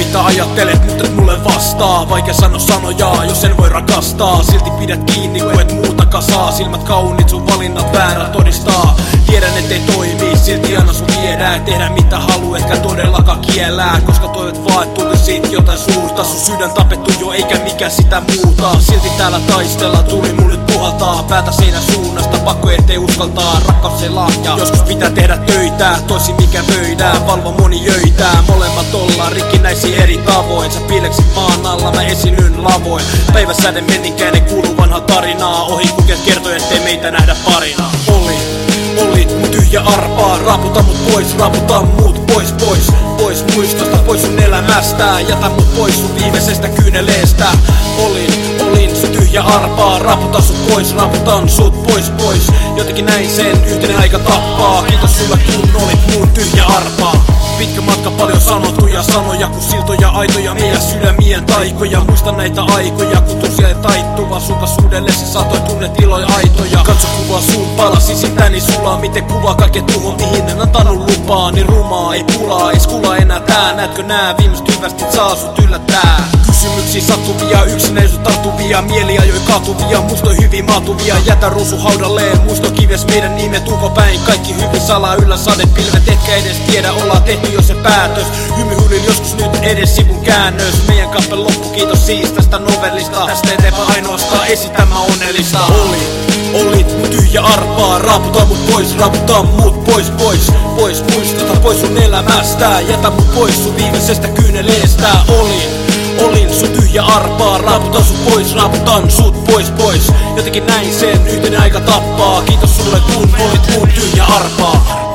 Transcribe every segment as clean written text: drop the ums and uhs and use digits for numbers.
mitä ajattelet, nyt et mulle vastaa. Vaikea sano sanoja, jos en voi rakastaa. Silti pidät kiinni, kun et muuta kasaa. Silmät kauniit, sun valinnat väärä todistaa. Tiedän ettei toimi, silti anna sun viedään. Tehdä mitä haluu, etkä todellakaan kielää. Koska toivot vaan, et tulisit jotain suurta. Sun sydän tapettu jo, eikä mikä sitä muuta. Silti täällä taistella, tuli mun nyt puhaltaa. Päätä seinän suunnasta, pakko ettei uskaltaa. Rakkaus se lahja, joskus pitää tehdä töitä. Toisin mikä pöydään, valvo moni jöitää. Molemmat ollaan rikkinäisiä eri tavoin. Sä piileksit maan alla, mä esinnyn lavoin. Päiväsäde menninkään, ei kuulu vanhaa tarinaa. Ohikukijat kertoi, ettei meitä nähdä parina. Olit mun tyhjä arpaa. Raaputa mut pois, raaputa mut pois. Pois muistosta, pois sun elämästä. Jätä mut pois sun viimeisestä kyyneleestä. Olin sun tyhjä arpaa. Raaputa sut pois, raaputan sut pois. Jotenkin näin sen, yhteinen aika tappaa. Kiitos sulle kun olit mun tyhjä arpaa. Pitkä matka, paljon sanottuja sanoja, kun siltoja aitoja, meidän sydämien taikoja. Muista näitä aikoja, kun tosiaan taittuva. Suudellesi saatoi tunnet iloja aitoja. Katso kuvaa sun palasi sitäni sulaa. Miten kuvaa kaiken tuhon, mihin en antanut lupaa. Niin rumaa, ei pulaa, ei skula enää tää. Näetkö nää viimeiset hyvästit saa sut yllättää. Kysymyksiä sattuvia, yksinäisyys tarttuvia. Mieli ajoi katuvia, muistoi hyvin maatuvia. Jätä ruusu haudalleen, muisto kives meidän nimet ulkopäin. Kaikki hyvin salaa yllä sadepilvet, etkä edes tiedä, ollaan tehty jo se päätös. Hymyhuilin joskus nyt edes sivun käännös. Meidän kappel loppu, kiitos siis tästä novellista. Tästä eteenpäin ainoastaan esitämä onnellista. Olit mun tyhjä arpaa. Raaputa mut pois, raaputa mut pois. Pois muistosta, pois sun elämästä. Jätä mut pois sun viimeisestä kyyneleestä. Olin sun tyhjä arpaa. Raaputan sut pois, raaputan sut pois. Jotenkin näin sen, yhteinen aika tappaa. Kiitos sulle kun olit mun tyhjä arpaa.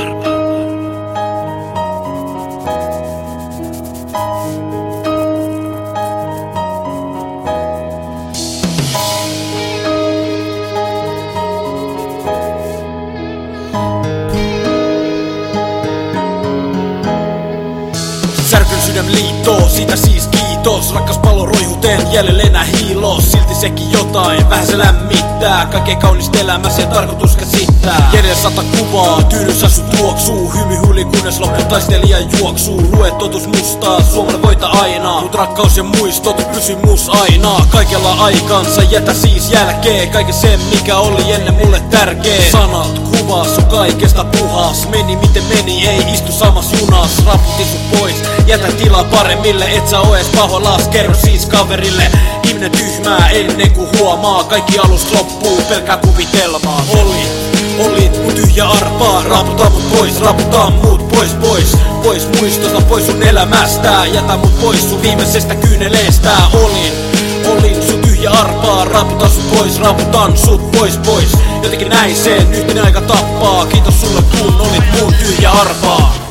Särkyn sydän liittoo, siitä siis kiitos. Rakkas pallo roihuteen, jäljelle enää hiilos. Silti sekin jotain, vähän se lämmittää. Kaikkein kaunista elämässä ja tarkoitus käsittää. Jäljellä 100 kuvaa, tyydyssä sut tuoksuu. Hymyhuili kunnes loppu taistelijan juoksuu. Lue totuus mustaa, Suomelle voita aina. Mut rakkaus ja muistot pysy mus aina. Kaikella aikansa, jätä siis jälkeen. Kaiken sen mikä oli ennen mulle tärkee. Sanat kuvaa sun kaikesta puhas. Meni miten meni, ei istu samas junas. Raputin sut pois, jätä tilaa paremmille. Et sä oo ees pahoillas, kerro siis kaverille. Ihminen tyhmää ennen kuin huomaa. Kaikki alusta loppuu, pelkää kuvitelmaa. Olit mun tyhjä arpaa. Raaputa mut pois, raaputa mut pois muistosta, pois sun elämästä. Jätä mut pois sun viimeisestä kyyneleestä. Olin sun tyhjä arpaa. Raaputan sut pois, raaputan sut pois. Jotenkin näin sen, yhteinen aika tappaa. Kiitos sulle kun olit mun tyhjä arpaa.